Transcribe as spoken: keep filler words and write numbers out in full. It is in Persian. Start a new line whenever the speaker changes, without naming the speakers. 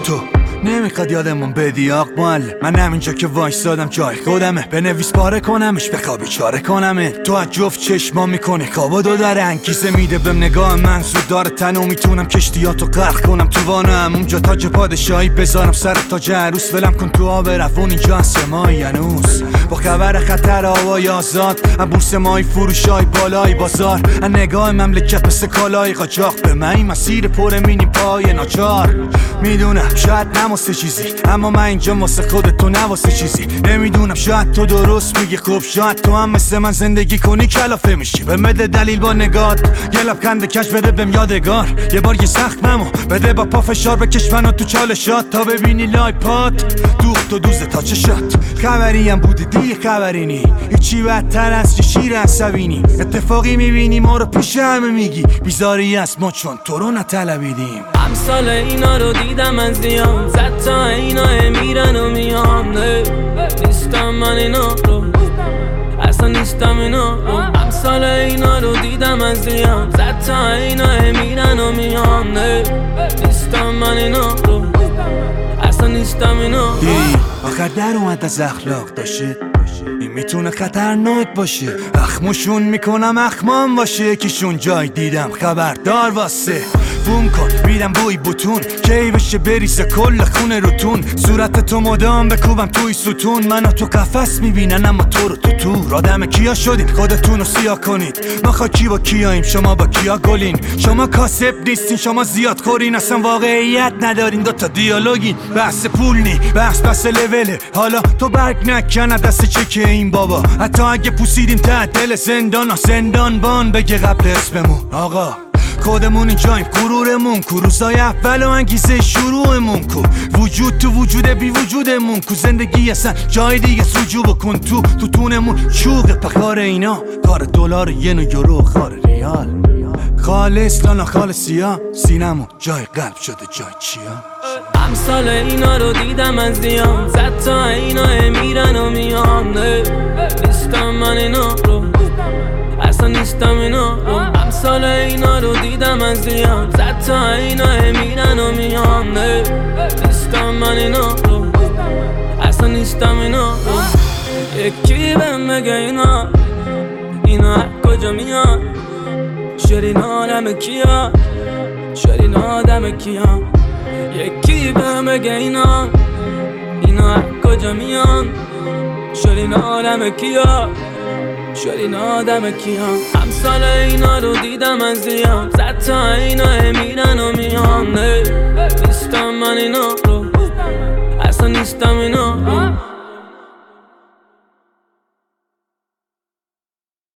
تو نمیخواد یادمون بدی آق معلم. من همینجا که وایسادم جای خودمه، بنویس پاره کنمش بخوابی چاره کنمه. تو از جفت چشما میکنی خواب و دو داره انگیزه میده بهم نگاه من زود داره تنو میتونم کشتیاتو غرق کنم تو وانم اونجا تاج پادشاهی بذارم سر تاج عروس ولم کن تو آب روون اینجا سمای هنوز با خبر خطر هوای آزاد بورس مای فروشای بالای بازار نگاه مملکت مثل کالای قاچاق به من مسیر پر مینی پای ناچار میدونم شاید نماسه چیزی اما من اینجا واسه خودت تو نواسه چیزی نمیدونم شاید تو درست میگی خوب شاید تو هم مثل من زندگی کنی کلافه میشی به مده دلیل با نگات یه لبخند کش بده بهم یادگار یه بار یه سخت ممو بده با پا فشار بکش منو تو چالشات تا ببینی لایپات دوخت و دوزه تا چشات خبریم بودی دیگه خبری نی هیچی بدتر از چه شیر عصبینی اتفاقی میبینی ما رو پیش همه میگی بیزاری است ما چون تو رو نطلبیدیم
امثال اینا رو دیدم از زیان زد تا اینا میرن و میان نیستم من اینا رو اصلا نیستم اینا رو امثال اینا رو دیدم از زیان زد تا اینا میرن و میان نیستم من اینا رو اصلا نیستم اینا
دی آخر در اومد از اخلاق داشت این میتونه خطرناک باشه اخمشون میکنم اخمام باشه یکیشون جای دیدم خبردار واسه بوم کن میدم بوی بوتون کی بشه بریزه کل خونه روتون صورت تو مدام بکوبم توی ستون منو تو قفس میبینن اما تو رو تو تو آدم کیا شدین خودتون رو سیاه کنید ما خاکی با کیاییم شما با کیا گلین شما کاسب نیستین شما زیاد خورین اصلا واقعیت ندارین دوتا دیالوگین بحث پول نی بحث بحث لوله حالا تو برگ نکنه دست چکه این بابا حتی اگه پوسیدیم ته دل زندان ها زندان بان بگه قبل اسممون آقا خودمون اینجاییم غرورمون کو روزای اول و انگیزه شروعمون کو وجود تو وجود بی وجودمون کو زندگی اصلا جای دیگه سجو بکن تو تو تونمون چوق پکار اینا کار دلار ین و یورو خار ریال خالص لانا خالصی ها سینمون جای قلب شده جای چیا
امثال اینا رو دیدم از زیان زد تا اینا میرن و میان نیستم من اینا رو اصلا نیستم اینا رو امثال اینا رو دیدم از زیان زد تا اینا میرن و میان نیستم من اینا رو اصلا نیستم اینا رو یکی بهم بگه اینا اینا کجا میان شرین آدم کیا شرین آدم کیا یکی بهم بگه اینا اینا کجا میان شرین آدم کیا شرین آدم کیان امثال اینا رو دیدم از زیان زد تا اینا میرن و میان نیستم من اینا رو اصلا نیستم اینا رو